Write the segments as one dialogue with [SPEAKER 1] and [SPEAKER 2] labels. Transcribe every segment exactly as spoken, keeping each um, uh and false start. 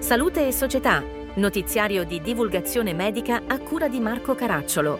[SPEAKER 1] Salute e Società, notiziario di divulgazione medica a cura di Marco Caracciolo.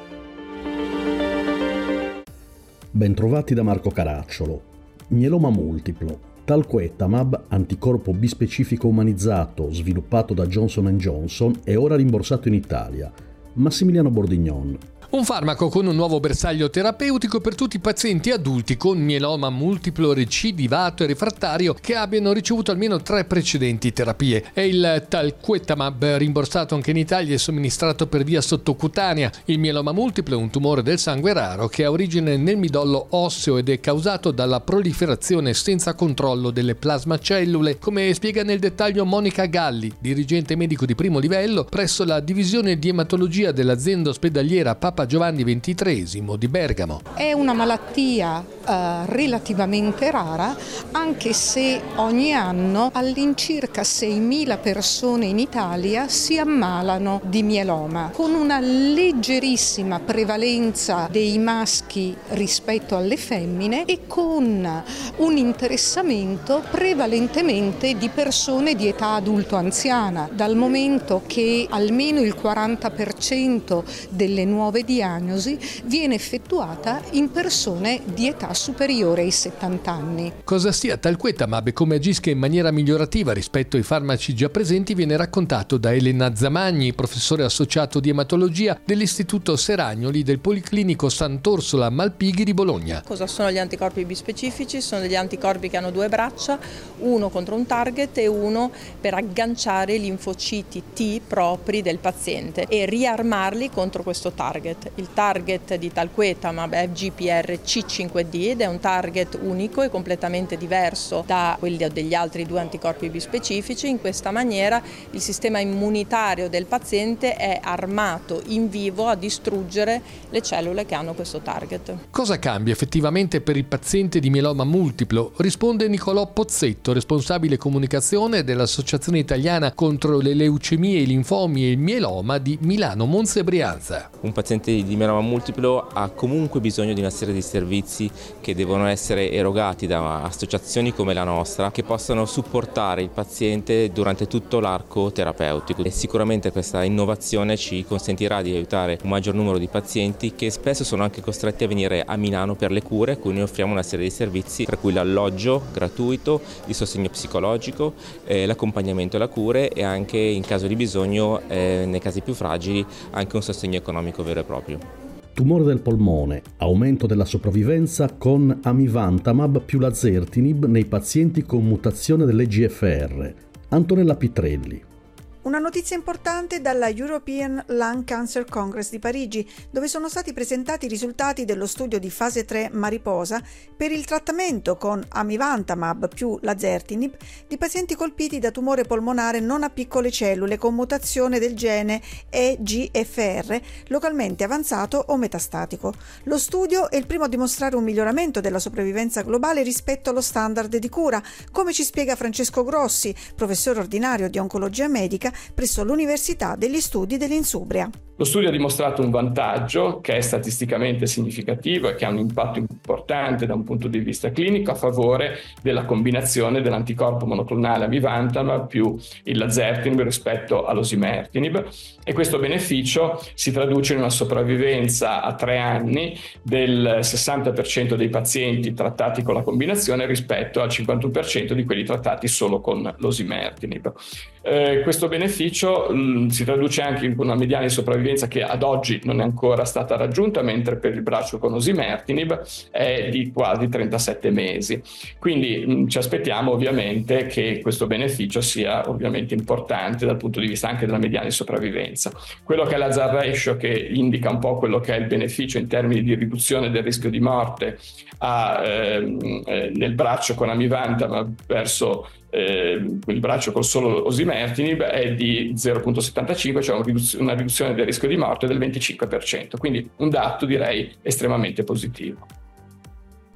[SPEAKER 2] Bentrovati da Marco Caracciolo. Mieloma multiplo. Talquetamab, anticorpo bispecifico umanizzato sviluppato da Johnson and Johnson, è ora rimborsato in Italia. Massimiliano Bordignon.
[SPEAKER 3] Un farmaco con un nuovo bersaglio terapeutico per tutti i pazienti adulti con mieloma multiplo recidivato e refrattario che abbiano ricevuto almeno tre precedenti terapie. È il Talquetamab, rimborsato anche in Italia e somministrato per via sottocutanea. Il mieloma multiplo è un tumore del sangue raro che ha origine nel midollo osseo ed è causato dalla proliferazione senza controllo delle plasmacellule, come spiega nel dettaglio Monica Galli, dirigente medico di primo livello presso la divisione di ematologia dell'azienda ospedaliera Papa Giovanni ventitreesimo di Bergamo.
[SPEAKER 4] È una malattia eh, relativamente rara, anche se ogni anno all'incirca seimila persone in Italia si ammalano di mieloma, con una leggerissima prevalenza dei maschi rispetto alle femmine e con un interessamento prevalentemente di persone di età adulto-anziana, dal momento che almeno il quaranta per cento delle nuove diagnosi viene effettuata in persone di età superiore ai settanta anni.
[SPEAKER 3] Cosa sia Talquetamab e come agisca in maniera migliorativa rispetto ai farmaci già presenti viene raccontato da Elena Zamagni, professore associato di ematologia dell'Istituto Seragnoli del Policlinico Sant'Orsola Malpighi di Bologna.
[SPEAKER 5] Cosa sono gli anticorpi bispecifici? Sono degli anticorpi che hanno due braccia, uno contro un target e uno per agganciare i linfociti T propri del paziente e riarmarli contro questo target. Il target di Talquetamab è G P R C cinque D ed è un target unico e completamente diverso da quelli degli altri due anticorpi bispecifici. In questa maniera il sistema immunitario del paziente è armato in vivo a distruggere le cellule che hanno questo target.
[SPEAKER 3] Cosa cambia effettivamente per il paziente di mieloma multiplo? Risponde Nicolò Pozzetto, responsabile comunicazione dell'Associazione Italiana contro le leucemie, i linfomi e il mieloma di Milano Monza e Brianza.
[SPEAKER 6] Un paziente di mieloma multiplo ha comunque bisogno di una serie di servizi che devono essere erogati da associazioni come la nostra, che possano supportare il paziente durante tutto l'arco terapeutico. E sicuramente questa innovazione ci consentirà di aiutare un maggior numero di pazienti che spesso sono anche costretti a venire a Milano per le cure, a cui noi offriamo una serie di servizi, tra cui l'alloggio gratuito, il sostegno psicologico, eh, l'accompagnamento alla cure e anche in caso di bisogno, eh, nei casi più fragili, anche un sostegno economico vero e proprio.
[SPEAKER 2] Tumore del polmone, aumento della sopravvivenza con amivantamab più lazertinib nei pazienti con mutazione dell'E G F R. Antonella Pitrelli.
[SPEAKER 7] Una notizia importante dalla European Lung Cancer Congress di Parigi, dove sono stati presentati i risultati dello studio di fase tre Mariposa per il trattamento con amivantamab più lazertinib di pazienti colpiti da tumore polmonare non a piccole cellule con mutazione del gene E G F R localmente avanzato o metastatico. Lo studio è il primo a dimostrare un miglioramento della sopravvivenza globale rispetto allo standard di cura, come ci spiega Francesco Grossi, professore ordinario di oncologia medica presso l'Università degli Studi dell'Insubria.
[SPEAKER 8] Lo studio ha dimostrato un vantaggio che è statisticamente significativo e che ha un impatto importante da un punto di vista clinico a favore della combinazione dell'anticorpo monoclonale amivantamab più il lazertinib rispetto all'osimertinib, e questo beneficio si traduce in una sopravvivenza a tre anni del sessanta per cento dei pazienti trattati con la combinazione rispetto al cinquantuno per cento di quelli trattati solo con l'osimertinib. Eh, questo beneficio mh, si traduce anche in una mediana di sopravvivenza che ad oggi non è ancora stata raggiunta, mentre per il braccio con osimertinib è di quasi trentasette mesi. Quindi mh, ci aspettiamo ovviamente che questo beneficio sia ovviamente importante dal punto di vista anche della mediana di sopravvivenza. Quello che è l'hazard ratio, che indica un po' quello che è il beneficio in termini di riduzione del rischio di morte a, ehm, eh, nel braccio con amivantamab verso Eh, il braccio col solo osimertinib è di zero virgola settantacinque, cioè una riduzione del rischio di morte del venticinque per cento, quindi un dato direi estremamente positivo.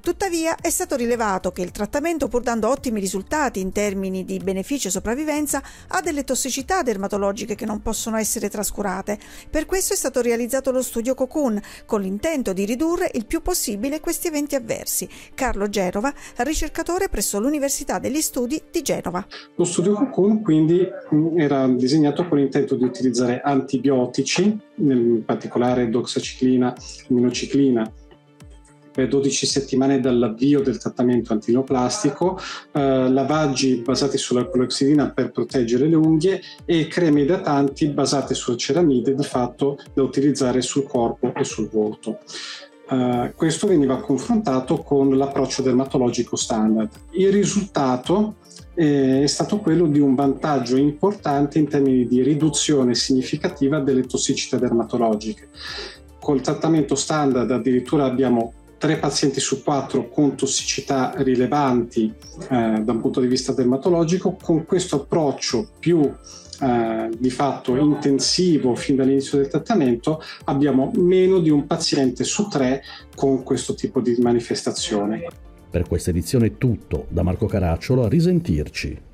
[SPEAKER 7] Tuttavia è stato rilevato che il trattamento, pur dando ottimi risultati in termini di beneficio e sopravvivenza, ha delle tossicità dermatologiche che non possono essere trascurate. Per questo è stato realizzato lo studio Cocoon, con l'intento di ridurre il più possibile questi eventi avversi. Carlo Genova, ricercatore presso l'Università degli Studi di Genova.
[SPEAKER 9] Lo studio Cocoon quindi era disegnato con l'intento di utilizzare antibiotici, in particolare doxaciclina, minociclina, per dodici settimane dall'avvio del trattamento antineoplastico, eh, lavaggi basati sulla cloroxidina per proteggere le unghie e creme idratanti basate sulla ceramide, di fatto da utilizzare sul corpo e sul volto. Uh, questo veniva confrontato con l'approccio dermatologico standard. Il risultato eh, è stato quello di un vantaggio importante in termini di riduzione significativa delle tossicità dermatologiche. Col trattamento standard addirittura abbiamo tre pazienti su quattro con tossicità rilevanti eh, da un punto di vista dermatologico. Con questo approccio più eh, di fatto intensivo fin dall'inizio del trattamento abbiamo meno di un paziente su tre con questo tipo di manifestazione.
[SPEAKER 2] Per questa edizione è tutto. Da Marco Caracciolo, a risentirci.